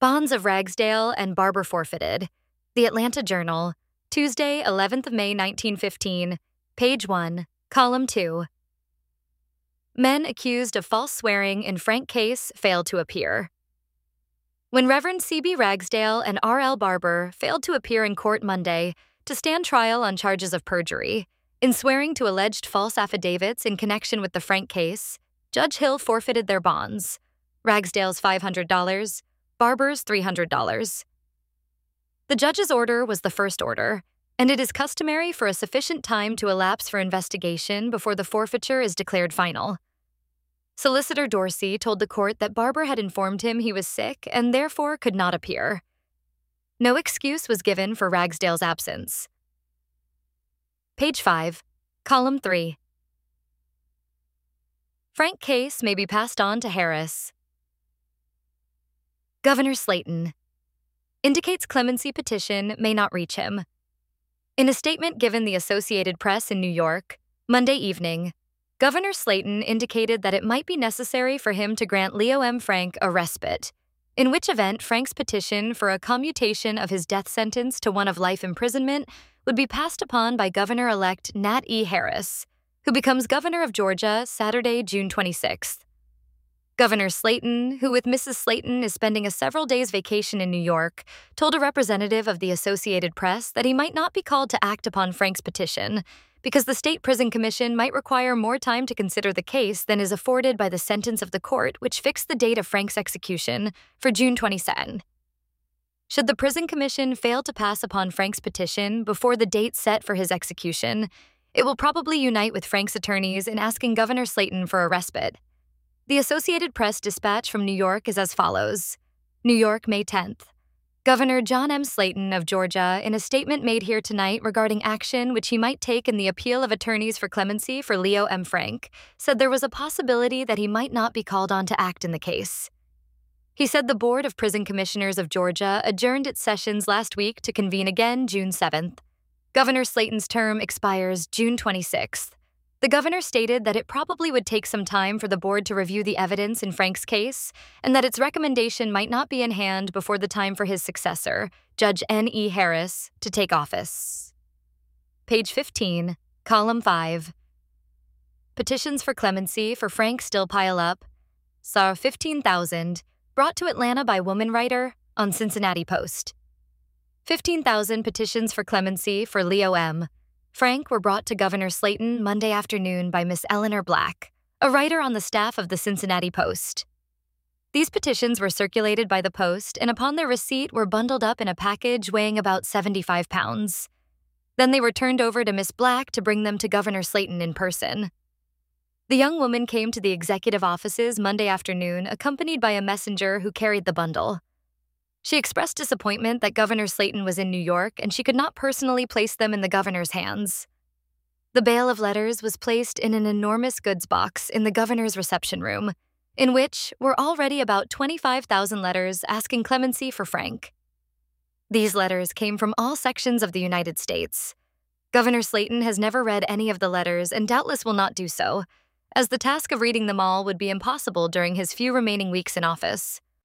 Bonds of Ragsdale and Barber forfeited. The Atlanta Journal, Tuesday, 11th of May, 1915, page 1, column 2. Men accused of false swearing in Frank case failed to appear. When Reverend C.B. Ragsdale and R.L. Barber failed to appear in court Monday to stand trial on charges of perjury, in swearing to alleged false affidavits in connection with the Frank case, Judge Hill forfeited their bonds, Ragsdale's $500, Barber's $300. The judge's order was the first order, and it is customary for a sufficient time to elapse for investigation before the forfeiture is declared final. Solicitor Dorsey told the court that Barber had informed him he was sick and therefore could not appear. No excuse was given for Ragsdale's absence. Page 5, column 3. Frank case may be passed on to Harris. Governor Slayton indicates clemency petition may not reach him. In a statement given the Associated Press in New York, Monday evening, Governor Slayton indicated that it might be necessary for him to grant Leo M. Frank a respite, in which event Frank's petition for a commutation of his death sentence to one of life imprisonment would be passed upon by Governor-elect Nat E. Harris, who becomes governor of Georgia Saturday, June 26th. Governor Slayton, who with Mrs. Slayton is spending a several days vacation in New York, told a representative of the Associated Press that he might not be called to act upon Frank's petition because the State Prison Commission might require more time to consider the case than is afforded by the sentence of the court, which fixed the date of Frank's execution for June 22nd. Should the Prison Commission fail to pass upon Frank's petition before the date set for his execution, it will probably unite with Frank's attorneys in asking Governor Slayton for a respite. The Associated Press dispatch from New York is as follows. New York, May 10th. Governor John M. Slayton of Georgia, in a statement made here tonight regarding action which he might take in the appeal of attorneys for clemency for Leo M. Frank, said there was a possibility that he might not be called on to act in the case. He said the Board of Prison Commissioners of Georgia adjourned its sessions last week to convene again June 7th. Governor Slayton's term expires June 26th. The governor stated that it probably would take some time for the board to review the evidence in Frank's case, and that its recommendation might not be in hand before the time for his successor, Judge N. E. Harris, to take office. Page 15, column 5. Petitions for clemency for Frank still pile up. Saw 15,000, brought to Atlanta by woman writer on Cincinnati Post. 15,000 petitions for clemency for Leo M. Frank were brought to Governor Slayton Monday afternoon by Miss Eleanor Black, a writer on the staff of the Cincinnati Post. These petitions were circulated by the Post and upon their receipt were bundled up in a package weighing about 75 pounds. Then they were turned over to Miss Black to bring them to Governor Slayton in person. The young woman came to the executive offices Monday afternoon accompanied by a messenger who carried the bundle. She expressed disappointment that Governor Slayton was in New York and she could not personally place them in the governor's hands. The bale of letters was placed in an enormous goods box in the governor's reception room, in which were already about 25,000 letters asking clemency for Frank. These letters came from all sections of the United States. Governor Slayton has never read any of the letters and doubtless will not do so, as the task of reading them all would be impossible during his few remaining weeks in office.